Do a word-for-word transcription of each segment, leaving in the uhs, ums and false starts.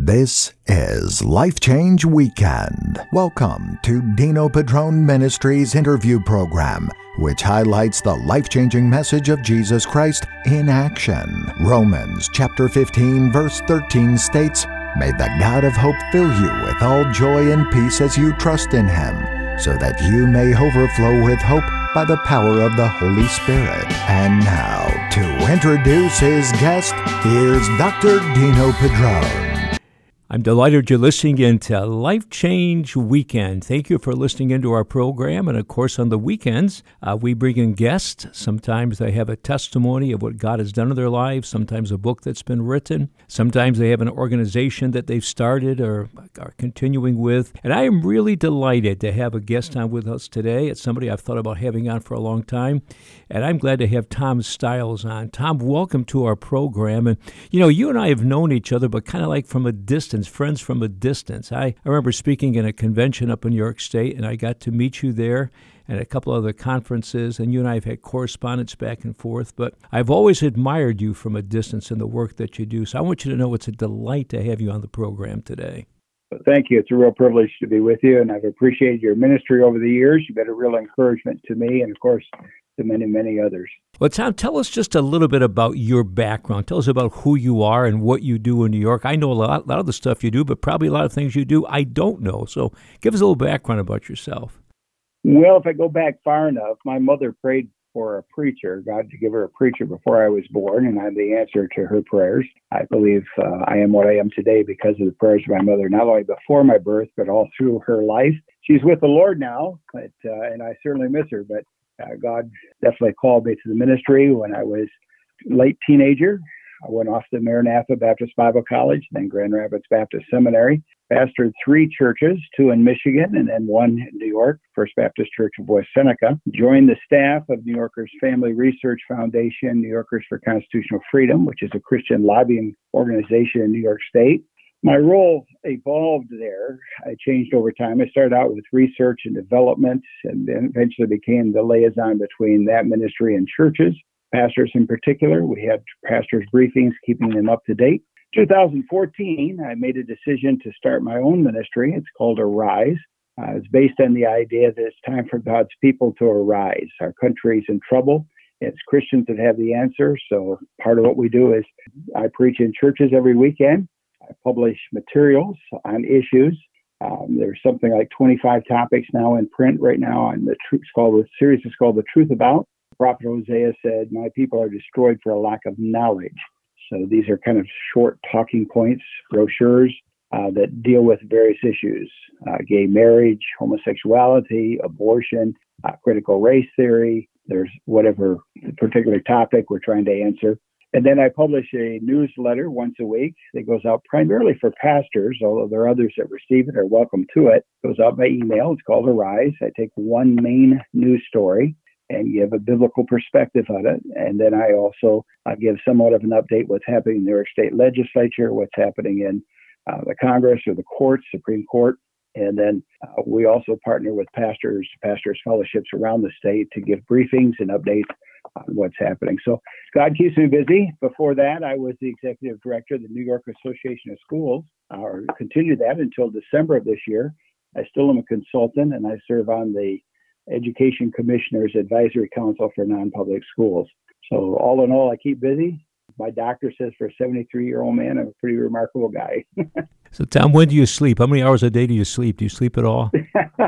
This is Life Change Weekend. Welcome to Dino Padron Ministries interview program, which highlights the life-changing message of Jesus Christ in action. Romans chapter fifteen, verse thirteen states, "May the God of hope fill you with all joy and peace as you trust in Him, so that you may overflow with hope by the power of the Holy Spirit." And now, to introduce his guest, here's Doctor Dino Padron. I'm delighted you're listening into Life Change Weekend. Thank you for listening into our program. And of course, on the weekends, uh, we bring in guests. Sometimes they have a testimony of what God has done in their lives, sometimes a book that's been written. Sometimes they have an organization that they've started or are continuing with. And I am really delighted to have a guest on with us today. It's somebody I've thought about having on for a long time. And I'm glad to have Tom Stiles on. Tom, welcome to our program. And, you know, you and I have known each other, but kind of like from a distance. Friends from a distance. I, I remember speaking in a convention up in New York State, and I got to meet you there and a couple other conferences, and you and I have had correspondence back and forth, but I've always admired you from a distance in the work that you do. So I want you to know it's a delight to have you on the program today. Thank you. It's a real privilege to be with you, and I've appreciated your ministry over the years. You've been a real encouragement to me and, of course, to many, many others. Well, Tom, tell us just a little bit about your background. Tell us about who you are and what you do in New York. I know a lot, a lot of the stuff you do, but probably a lot of things you do I don't know. So give us a little background about yourself. Well, if I go back far enough, my mother prayed for a preacher, God to give her a preacher before I was born, and I'm the answer to her prayers. I believe uh, I am what I am today because of the prayers of my mother, not only before my birth, but all through her life. She's with the Lord now, but uh, and I certainly miss her, but Uh, God definitely called me to the ministry when I was late teenager. I went off to Maranatha Baptist Bible College, then Grand Rapids Baptist Seminary, pastored three churches, two in Michigan and then one in New York, First Baptist Church of West Seneca, joined the staff of New Yorkers Family Research Foundation, New Yorkers for Constitutional Freedom, which is a Christian lobbying organization in New York State. My role evolved there. I changed over time. I started out with research and development and then eventually became the liaison between that ministry and churches, pastors in particular. We had pastors' briefings, keeping them up to date. two thousand fourteen, I made a decision to start my own ministry. It's called Arise. Uh, it's based on the idea that it's time for God's people to arise. Our country's in trouble. It's Christians that have the answer. So part of what we do is I preach in churches every weekend. I publish materials on issues. Um, there's something like twenty-five topics now in print right now on the truth. It's called the series is called The Truth About. Prophet Hosea said, "My people are destroyed for a lack of knowledge." So these are kind of short talking points, brochures uh, that deal with various issues: uh, gay marriage, homosexuality, abortion, uh, critical race theory. There's whatever particular topic we're trying to answer. And then I publish a newsletter once a week that goes out primarily for pastors, although there are others that receive it or welcome to it. It goes out by email. It's called Arise. I take one main news story and give a biblical perspective on it. And then I also uh, give somewhat of an update what's happening in the New York State Legislature, what's happening in uh, the Congress or the courts, Supreme Court. And then uh, we also partner with pastors, pastors fellowships around the state to give briefings and updates on what's happening. So God keeps me busy. Before that, I was the executive director of the New York Association of Schools, uh, or continued that until December of this year. I still am a consultant, and I serve on the Education Commissioner's Advisory Council for Non-Public Schools. So all in all, I keep busy. My doctor says for a seventy-three-year-old man, I'm a pretty remarkable guy. So, Tom, when do you sleep? How many hours a day do you sleep? Do you sleep at all?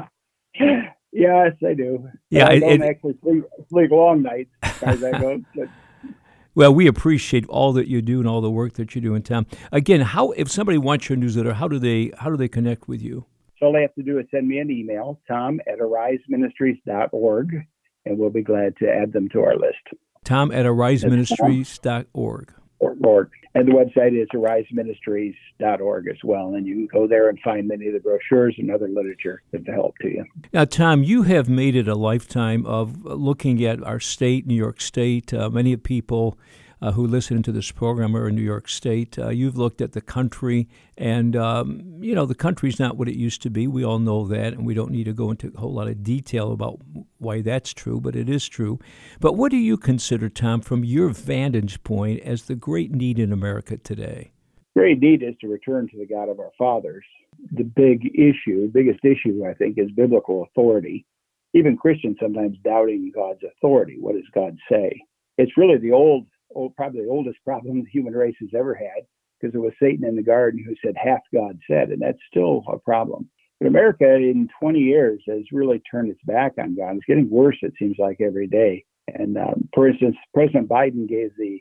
Yes, I do. Yeah, I it, don't it, actually sleep, sleep long nights as far as that goes. But. Well, we appreciate all that you do and all the work that you do in Tom. Again, how if somebody wants your newsletter, how do they how do they connect with you? So all they have to do is send me an email, tom at arise ministries dot org, and we'll be glad to add them to our list. Tom at arise ministries dot org. Org. And the website is arise ministries dot org as well. And you can go there and find many of the brochures and other literature that help to you. Now, Tom, you have made it a lifetime of looking at our state, New York State. Uh, many people uh, who listen to this program are in New York State. Uh, you've looked at the country, and, um, you know, the country's not what it used to be. We all know that, and we don't need to go into a whole lot of detail about why that's true, but it is true. But what do you consider, Tom, from your vantage point, as the great need in America today? great need is to return to the God of our fathers. The big issue, biggest issue, I think, is biblical authority. Even Christians sometimes doubting God's authority. What does God say? It's really the old, old probably the oldest problem the human race has ever had, because it was Satan in the garden who said, hath God said, and that's still a problem. But America in twenty years has really turned its back on God. It's getting worse, it seems like, every day. And um, for instance, President Biden gave the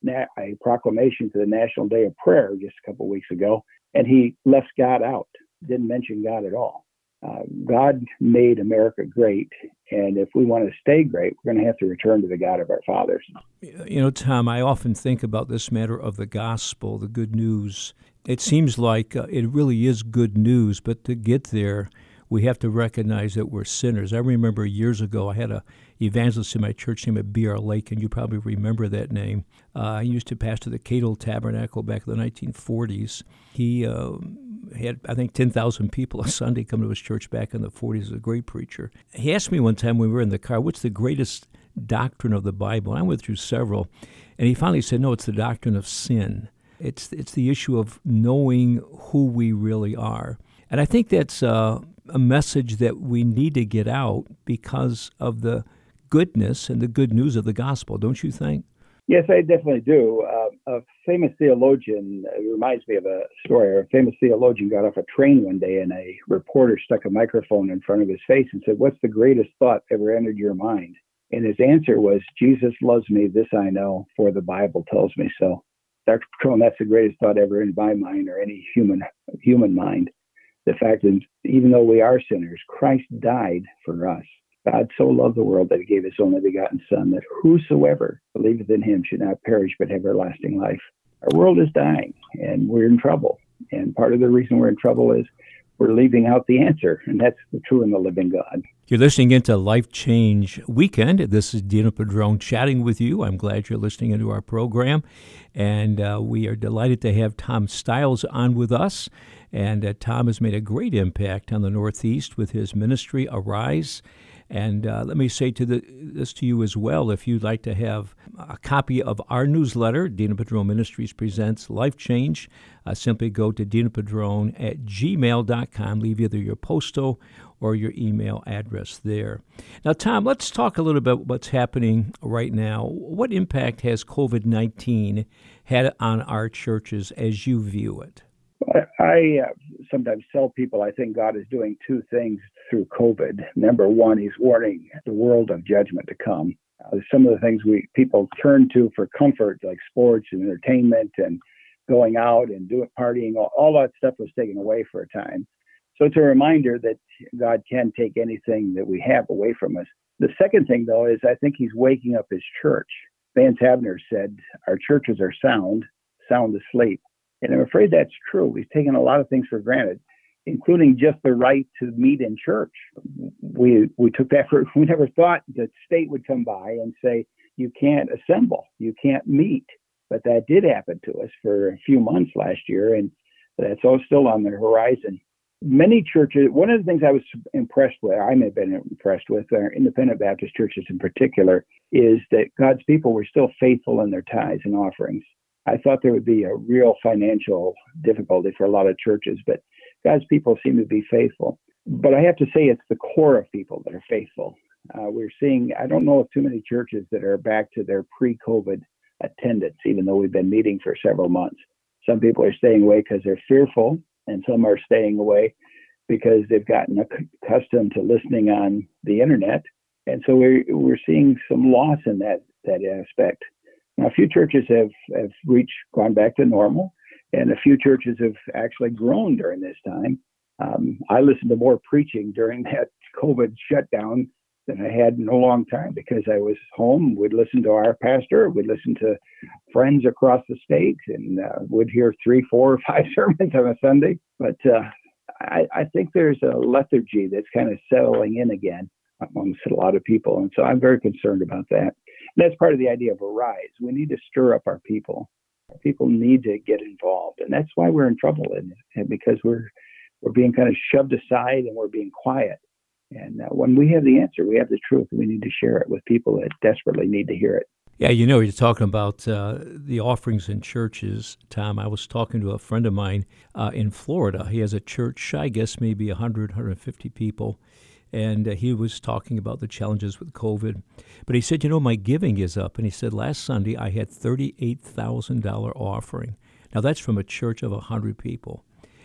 a proclamation for the National Day of Prayer just a couple of weeks ago, and he left God out, didn't mention God at all. Uh, God made America great, and if we want to stay great, we're going to have to return to the God of our fathers. You know, Tom, I often think about this matter of the gospel, the good news. It seems like uh, it really is good news, but to get there, we have to recognize that we're sinners. I remember years ago, I had a evangelist in my church named B R Lake, and you probably remember that name. Uh, he used to pastor the Cato Tabernacle back in the nineteen forties. He uh, had, I think, ten thousand people a Sunday come to his church back in the forties. He was a great preacher. He asked me one time when we were in the car, what's the greatest doctrine of the Bible? And I went through several, and he finally said, no, it's the doctrine of sin. It's, it's the issue of knowing who we really are. And I think that's uh, a message that we need to get out because of the goodness and the good news of the gospel, don't you think? Yes, I definitely do. Uh, a famous theologian, it reminds me of a story, a famous theologian got off a train one day and a reporter stuck a microphone in front of his face and said, what's the greatest thought ever entered your mind? And his answer was, Jesus loves me, this I know, for the Bible tells me so. Doctor Petrone, that's the greatest thought ever in my mind or any human human mind. The fact is, even though we are sinners, Christ died for us. God so loved the world that he gave his only begotten Son, that whosoever believeth in him should not perish but have everlasting life. Our world is dying, and we're in trouble. And part of the reason we're in trouble is we're leaving out the answer, and that's the true and the living God. You're listening into Life Change Weekend. This is Dino Padron chatting with you. I'm glad you're listening into our program, and uh, we are delighted to have Tom Stiles on with us. And uh, Tom has made a great impact on the Northeast with his ministry, Arise. And uh, let me say to the, this to you as well. If you'd like to have a copy of our newsletter, Dino Padron Ministries Presents Life Change, uh, simply go to dino padron at gmail dot com. Leave either your postal or your email address there. Now, Tom, let's talk a little about what's happening right now. What impact has covid nineteen had on our churches as you view it? I uh, sometimes tell people I think God is doing two things through COVID. Number one, he's warning the world of judgment to come. Uh, some of the things we people turn to for comfort, like sports and entertainment and going out and doing partying, all, all that stuff was taken away for a time. So it's a reminder that God can take anything that we have away from us. The second thing, though, is I think he's waking up his church. Vance Havner said, our churches are sound, sound asleep. And I'm afraid that's true. We've taken a lot of things for granted, including just the right to meet in church. We we took that for, we never thought the state would come by and say, you can't assemble, you can't meet. But that did happen to us for a few months last year, and that's all still on the horizon. Many churches, one of the things I was impressed with, I may have been impressed with, our independent Baptist churches in particular, is that God's people were still faithful in their tithes and offerings. I thought there would be a real financial difficulty for a lot of churches, but God's people seem to be faithful. But I have to say it's the core of people that are faithful. Uh, we're seeing, I don't know of too many churches that are back to their pre-COVID attendance, even though we've been meeting for several months. Some people are staying away because they're fearful, and some are staying away because they've gotten accustomed to listening on the internet. And so we're, we're seeing some loss in that, that aspect. Now, a few churches have, have reached, gone back to normal, and a few churches have actually grown during this time. Um, I listened to more preaching during that COVID shutdown than I had in a long time because I was home. We'd listen to our pastor, we'd listen to friends across the state, and uh, would hear three, four, or five sermons on a Sunday. But uh, I, I think there's a lethargy that's kind of settling in again amongst a lot of people, and so I'm very concerned about that. And that's part of the idea of Arise. We need to stir up our people. Our people need to get involved, and that's why we're in trouble, and because we're we're being kind of shoved aside and we're being quiet. And uh, when we have the answer, we have the truth, and we need to share it with people that desperately need to hear it. Yeah, you know, you're talking about uh, the offerings in churches, Tom. I was talking to a friend of mine uh, in Florida. He has a church, I guess maybe one hundred, one hundred fifty people, and uh, he was talking about the challenges with COVID. But he said, you know, my giving is up. And he said, last Sunday I had thirty-eight thousand dollars offering. Now, that's from a church of one hundred people.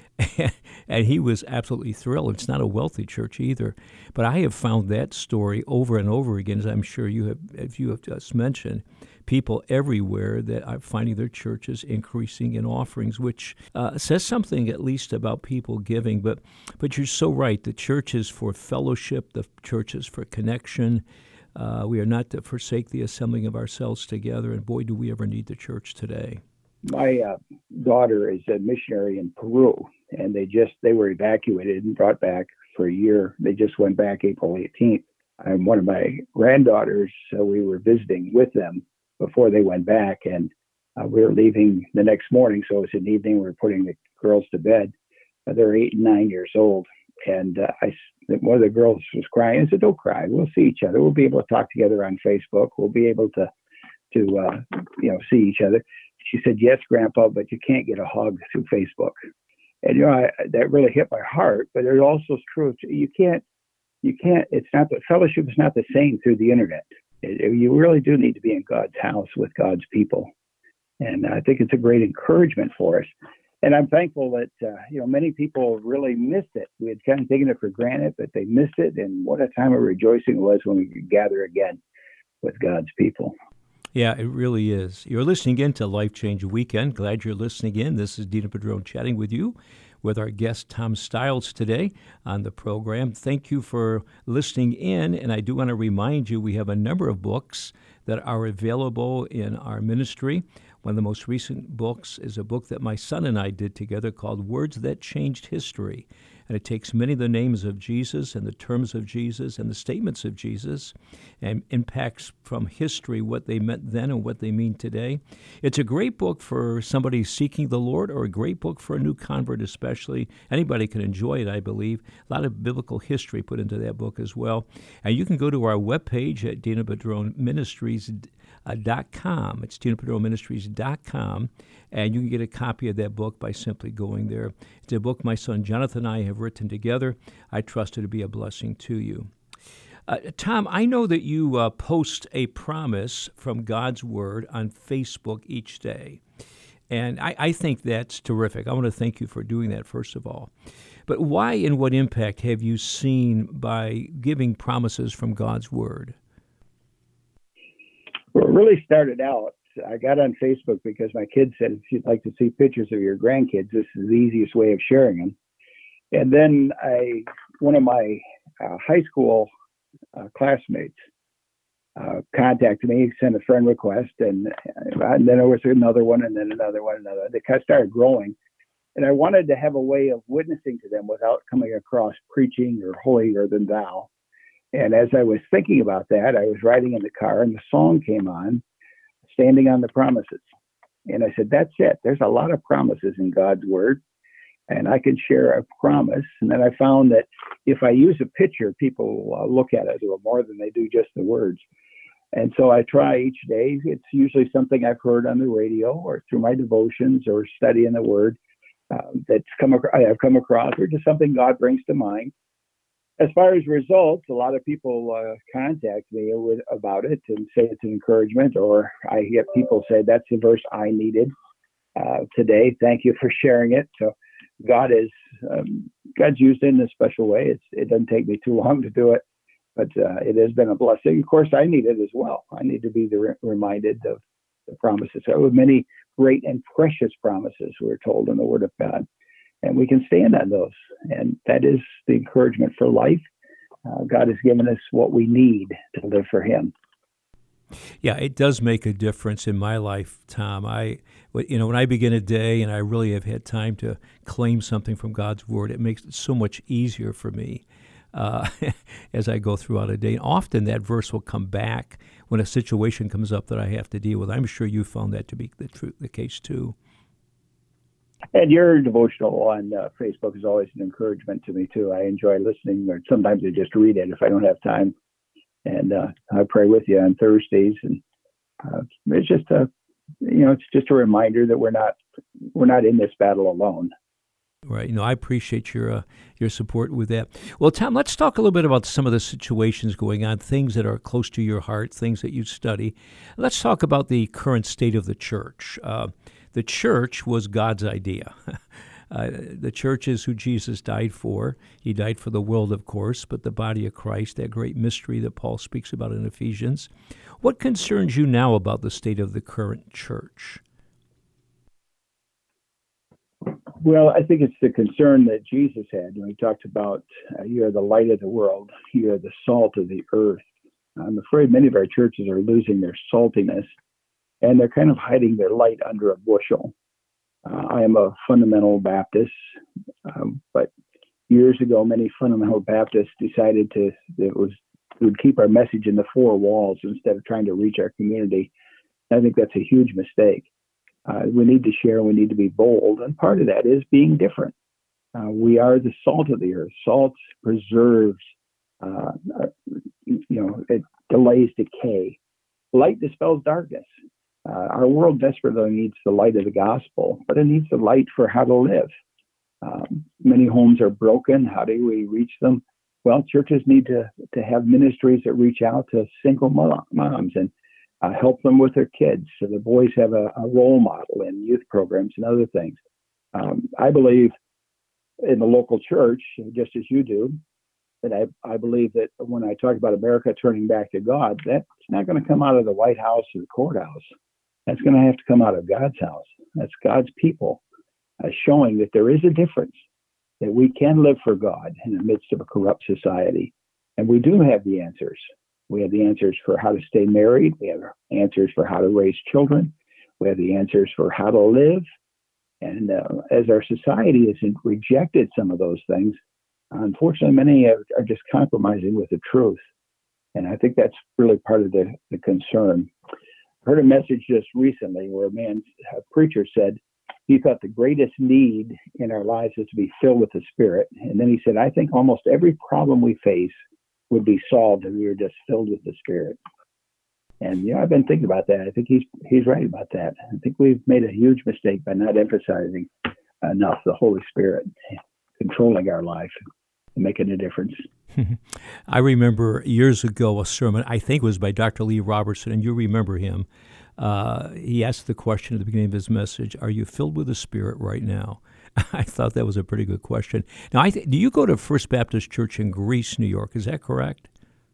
And he was absolutely thrilled. It's not a wealthy church either. But I have found that story over and over again, as I'm sure you have, as you have just mentioned, people everywhere that are finding their churches increasing in offerings, which uh, says something at least about people giving. But but you're so right. The church is for fellowship. The church is for connection. Uh, we are not to forsake the assembling of ourselves together. And boy, do we ever need the church today. My uh, daughter is a missionary in Peru, and they just they were evacuated and brought back for a year. They just went back April eighteenth. And one of my granddaughters, so we were visiting with them before they went back, and uh, we were leaving the next morning. So it was an evening. We were putting the girls to bed. Uh, they're eight and nine years old, and uh, I one of the girls was crying. I said, "Don't cry. We'll see each other. We'll be able to talk together on Facebook. We'll be able to to uh, you know see each other." She said, "Yes, Grandpa, but you can't get a hug through Facebook." And, you know, I, that really hit my heart, but it also is true. You can't, you can't, it's not, the fellowship is not the same through the internet. It, it, you really do need to be in God's house with God's people. And I think it's a great encouragement for us. And I'm thankful that, uh, you know, many people really missed it. We had kind of taken it for granted, but they missed it. And what a time of rejoicing it was when we could gather again with God's people. Yeah, it really is. You're listening in to Life Change Weekend. Glad you're listening in. This is Dino Padron chatting with you with our guest Tom Stiles today on the program. Thank you for listening in, and I do want to remind you we have a number of books that are available in our ministry. One of the most recent books is a book that my son and I did together called Words That Changed History. And it takes many of the names of Jesus and the terms of Jesus and the statements of Jesus and impacts from history what they meant then and what they mean today. It's a great book for somebody seeking the Lord, or a great book for a new convert especially. Anybody can enjoy it, I believe. A lot of biblical history put into that book as well. And you can go to our webpage at Dino Padron Ministries dot com. It's Dino Padron Ministries dot com, and you can get a copy of that book by simply going there. It's a book my son Jonathan and I have written together. I trust it to be a blessing to you. Uh, Tom, I know that you uh, post a promise from God's Word on Facebook each day, and I, I think that's terrific. I want to thank you for doing that, first of all. But why and what impact have you seen by giving promises from God's Word? Well, it really started out, I got on Facebook because my kids said, if you'd like to see pictures of your grandkids, this is the easiest way of sharing them. And then I, one of my uh, high school uh, classmates uh, contacted me, sent a friend request, and, and then there was another one, and then another one, another. They kind of started growing. And I wanted to have a way of witnessing to them without coming across preaching or holier than thou. And as I was thinking about that, I was riding in the car and the song came on, Standing on the Promises. And I said, that's it. There's a lot of promises in God's Word, and I can share a promise. And then I found that if I use a picture, people uh, look at it a little more than they do just the words. And so I try each day. It's usually something I've heard on the radio or through my devotions or studying the Word uh, that's come ac- I have come across, or just something God brings to mind. As far as results, a lot of people uh, contact me with, about it and say it's an encouragement, or I get people say, that's the verse I needed uh, today. Thank you for sharing it. So God is, um, God's used it in a special way. It's, it doesn't take me too long to do it, but uh, it has been a blessing. Of course, I need it as well. I need to be the re- reminded of the promises. There were many great and precious promises we're told in the Word of God. And we can stand on those. And that is the encouragement for life. Uh, God has given us what we need to live for Him. Yeah, it does make a difference in my life, Tom. I, you know, when I begin a day and I really have had time to claim something from God's Word, it makes it so much easier for me uh, as I go throughout a day. And often that verse will come back when a situation comes up that I have to deal with. I'm sure you found that to be the, true, the case too. And your devotional on uh, Facebook is always an encouragement to me, too. I enjoy listening, or sometimes I just read it if I don't have time. And uh, I pray with you on Thursdays. And Uh, it's just a, you know, it's just a reminder that we're not we're not in this battle alone. Right. You know, I appreciate your uh, your support with that. Well, Tom, let's talk a little bit about some of the situations going on, things that are close to your heart, things that you study. Let's talk about the current state of the church. Uh, the church was God's idea. Uh, the church is who Jesus died for. He died for the world, of course, but the body of Christ, that great mystery that Paul speaks about in Ephesians. What concerns you now about the state of the current church? Well, I think it's the concern that Jesus had when he talked about uh, you are the light of the world, you are the salt of the earth. I'm afraid many of our churches are losing their saltiness, and they're kind of hiding their light under a bushel. Uh, I am a fundamental Baptist, um, but years ago, many fundamental Baptists decided to it was we would keep our message in the four walls instead of trying to reach our community. I think that's a huge mistake. Uh, we need to share. We need to be bold, and part of that is being different. Uh, we are the salt of the earth. Salt preserves, uh, you know, it delays decay. Light dispels darkness. Uh, our world desperately needs the light of the gospel, but it needs the light for how to live. Um, many homes are broken. How do we reach them? Well, churches need to, to have ministries that reach out to single moms and uh, help them with their kids. So the boys have a, a role model in youth programs and other things. Um, I believe in the local church, just as you do, that I, I believe that when I talk about America turning back to God, that's not going to come out of the White House or the courthouse. That's going to have to come out of God's house. That's God's people, uh, showing that there is a difference, that we can live for God in the midst of a corrupt society. And we do have the answers. We have the answers for how to stay married. We have answers for how to raise children. We have the answers for how to live. And uh, as our society has rejected some of those things, unfortunately, many are, are just compromising with the truth. And I think that's really part of the, the concern. I heard a message just recently where a man, a preacher said he thought the greatest need in our lives is to be filled with the Spirit. And then he said, I think almost every problem we face would be solved if we were just filled with the Spirit. And, you know, I've been thinking about that. I think he's he's right about that. I think we've made a huge mistake by not emphasizing enough the Holy Spirit controlling our life and making a difference. I remember years ago a sermon, I think it was by Doctor Lee Robertson, and you remember him. Uh, he asked the question at the beginning of his message, are you filled with the Spirit right now? I thought that was a pretty good question. Now, I th- do you go to First Baptist Church in Greece, New York? Is that correct?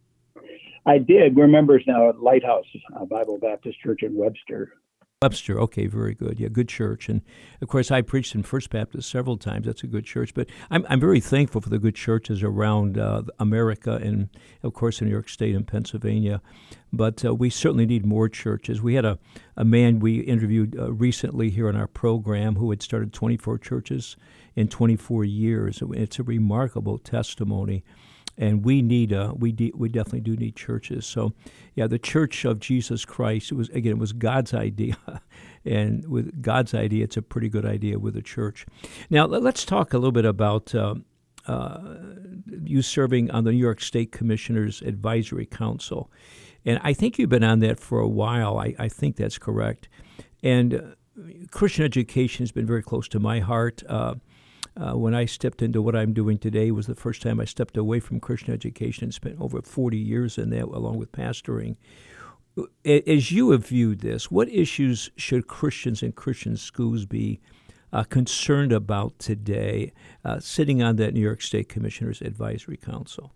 I did. We're members now at Lighthouse uh, Bible Baptist Church in Webster. Webster, okay, very good. Yeah, good church. And, of course, I preached in First Baptist several times. That's a good church. But I'm I'm very thankful for the good churches around uh, America and, of course, in New York State and Pennsylvania. But uh, we certainly need more churches. We had a, a man we interviewed uh, recently here on our program who had started twenty-four churches in twenty-four years. It's a remarkable testimony. And we need, uh, we de- we definitely do need churches. So, yeah, the Church of Jesus Christ, it was, again, it was God's idea. And with God's idea, it's a pretty good idea with the church. Now, let's talk a little bit about uh, uh, you serving on the New York State Commissioners Advisory Council. And I think you've been on that for a while. I, I think that's correct. And uh, Christian education has been very close to my heart. Uh, Uh, when I stepped into what I'm doing today was the first time I stepped away from Christian education and spent over forty years in that along with pastoring. As you have viewed this, what issues should Christians and Christian schools be uh, concerned about today, uh, sitting on that New York State Commissioners Advisory Council?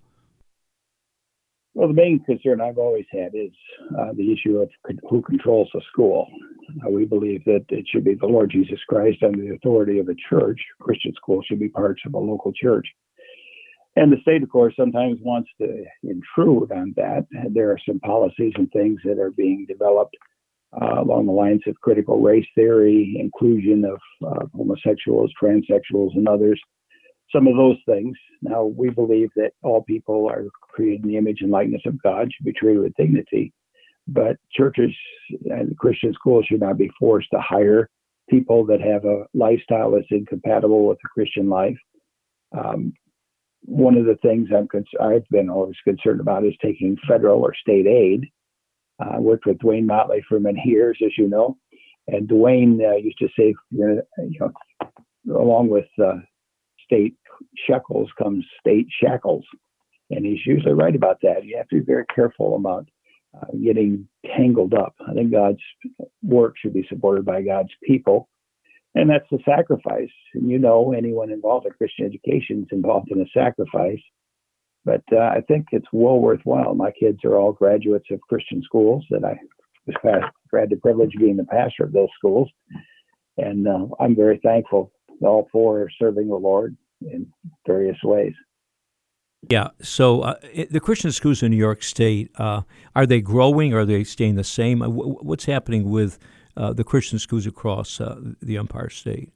Well, the main concern I've always had is uh, the issue of who controls the school. Uh, we believe that it should be the Lord Jesus Christ under the authority of the church. Christian schools should be parts of a local church. And the state, of course, sometimes wants to intrude on that. There are some policies and things that are being developed uh, along the lines of critical race theory, inclusion of uh, homosexuals, transsexuals, and others. Some of those things. Now, we believe that all people are created in the image and likeness of God, should be treated with dignity. But churches and Christian schools should not be forced to hire people that have a lifestyle that's incompatible with the Christian life. Um, one of the things I'm cons- I've been always concerned about is taking federal or state aid I uh, worked with Dwayne Motley for many years, as you know. And Dwayne uh, used to say, you know, along with uh, state shekels comes state shackles. And he's usually right about that. You have to be very careful about uh, getting tangled up. I think God's work should be supported by God's people. And that's the sacrifice. And you know, anyone involved in Christian education is involved in a sacrifice. But uh, I think it's well worthwhile. My kids are all graduates of Christian schools that I was past, had the privilege of being the pastor of those schools. And uh, I'm very thankful. All four are serving the Lord in various ways. Yeah. So uh, the Christian schools in New York State, uh, are they growing or are they staying the same? What's happening with uh, the Christian schools across uh, the Empire State?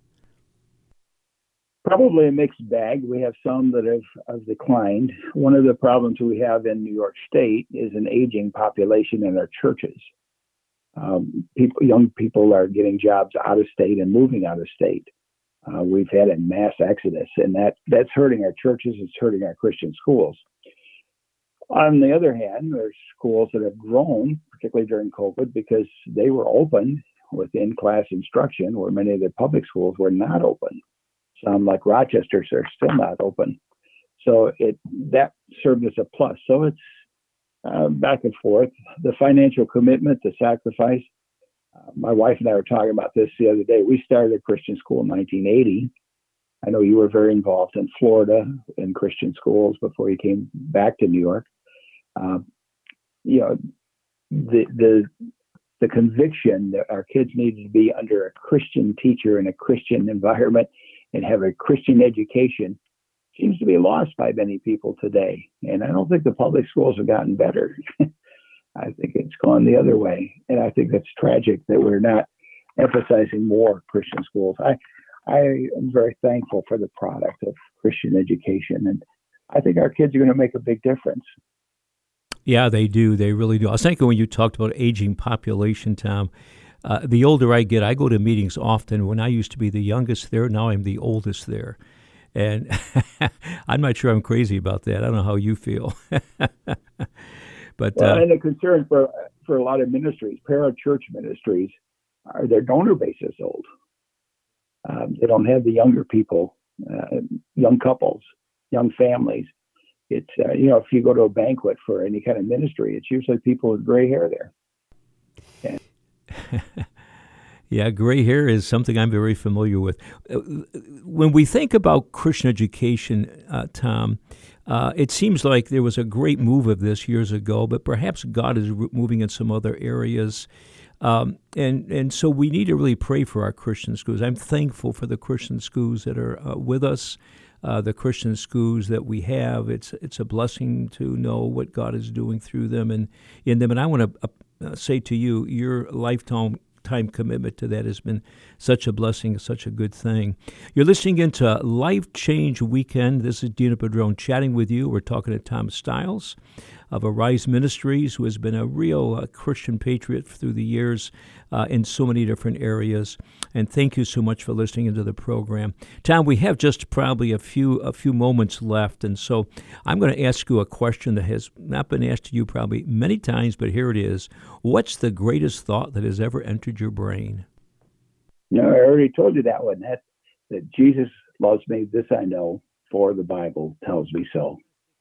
Probably a mixed bag. We have some that have, have declined. One of the problems we have in New York State is an aging population in our churches. Um, people, young people are getting jobs out of state and moving out of state. Uh, we've had a mass exodus, and that, that's hurting our churches. It's hurting our Christian schools. On the other hand, there's schools that have grown, particularly during COVID, because they were open with in-class instruction, where many of the public schools were not open. Some, like Rochester, are still not open. So it that served as a plus. So it's uh, back and forth. The financial commitment, the sacrifice. Uh, my wife and I were talking about this the other day. We started a Christian school in nineteen eighty. I know you were very involved in Florida in Christian schools before you came back to New York. Uh, you know, the the the conviction that our kids needed to be under a Christian teacher in a Christian environment and have a Christian education seems to be lost by many people today. And I don't think the public schools have gotten better. I think it's gone the other way. And I think that's tragic that we're not emphasizing more Christian schools. I, I am very thankful for the product of Christian education. And I think our kids are going to make a big difference. Yeah, they do. They really do. I was thinking when you talked about aging population, Tom, uh, the older I get, I go to meetings often. When I used to be the youngest there, now I'm the oldest there. And I'm not sure I'm crazy about that. I don't know how you feel. But well, uh, and a concern for for a lot of ministries, parachurch ministries, are their donor base is old. Um, they don't have the younger people, uh, young couples, young families. It's uh, you know, if you go to a banquet for any kind of ministry, it's usually people with gray hair there. And yeah, gray hair is something I'm very familiar with. When we think about Christian education, uh, Tom, uh, it seems like there was a great move of this years ago, but perhaps God is moving in some other areas. Um, and, and so we need to really pray for our Christian schools. I'm thankful for the Christian schools that are uh, with us, uh, the Christian schools that we have. It's it's a blessing to know what God is doing through them and in them. And I want to uh, say to you, your lifetime time commitment to that has been such a blessing, such a good thing. You're listening into Life Change Weekend. This is Dino Padron chatting with you. We're talking to Tom Stiles of Arise Ministries, who has been a real uh, Christian patriot through the years uh, in so many different areas. And thank you so much for listening into the program. Tom, we have just probably a few a few moments left, and so I'm going to ask you a question that has not been asked to you probably many times, but here it is. What's the greatest thought that has ever entered your brain? No, I already told you that one. That that Jesus loves me, this I know, for the Bible tells me so.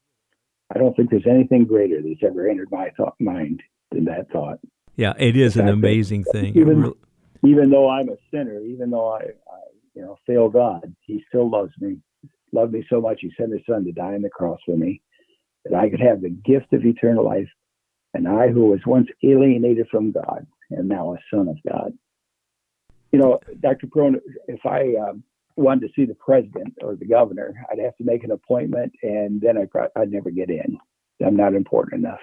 I don't think there's anything greater that's ever entered my thought, mind than that thought. Yeah, it is an amazing thing. Even, really... even though I'm a sinner, even though I, I, you know, fail God, He still loves me. Loved me so much, He sent His Son to die on the cross for me, that I could have the gift of eternal life. And I, who was once alienated from God, am now a son of God. You know, Doctor Padron, if I um, wanted to see the president or the governor, I'd have to make an appointment, and then I'd, probably, I'd never get in. I'm not important enough.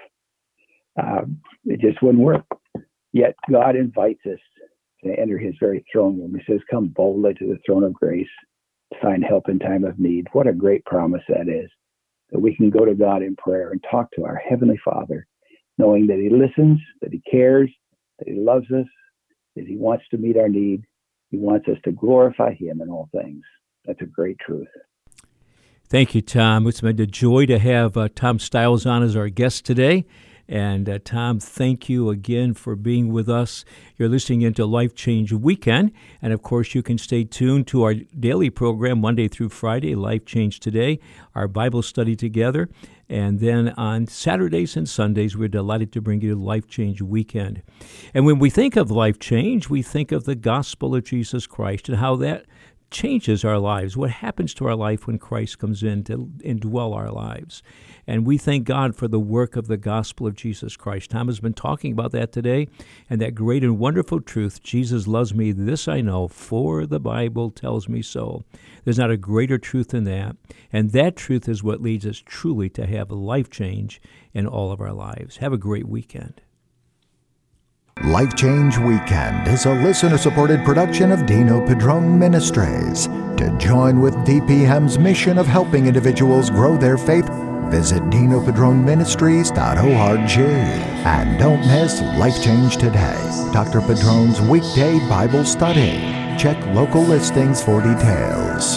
Um, it just wouldn't work. Yet God invites us to enter His very throne room. He says, come boldly to the throne of grace to find help in time of need. What a great promise that is, that we can go to God in prayer and talk to our Heavenly Father, knowing that He listens, that He cares, that He loves us, that He wants to meet our need. He wants us to glorify Him in all things. That's a great truth. Thank you, Tom. It's been a joy to have uh, Tom Stiles on as our guest today. And uh, Tom, thank you again for being with us. You're listening into Life Change Weekend. And of course, you can stay tuned to our daily program Monday through Friday, Life Change Today, our Bible study together. And then on Saturdays and Sundays, we're delighted to bring you Life Change Weekend. And when we think of life change, we think of the gospel of Jesus Christ and how that changes our lives, what happens to our life when Christ comes in to indwell our lives. And we thank God for the work of the gospel of Jesus Christ. Tom has been talking about that today, and that great and wonderful truth, Jesus loves me, this I know, for the Bible tells me so. There's not a greater truth than that, and that truth is what leads us truly to have a life change in all of our lives. Have a great weekend. Life Change Weekend is a listener-supported production of Dino Padron Ministries. To join with D P M's mission of helping individuals grow their faith, visit dino padron ministries dot org. And don't miss Life Change Today, Doctor Padron's weekday Bible study. Check local listings for details.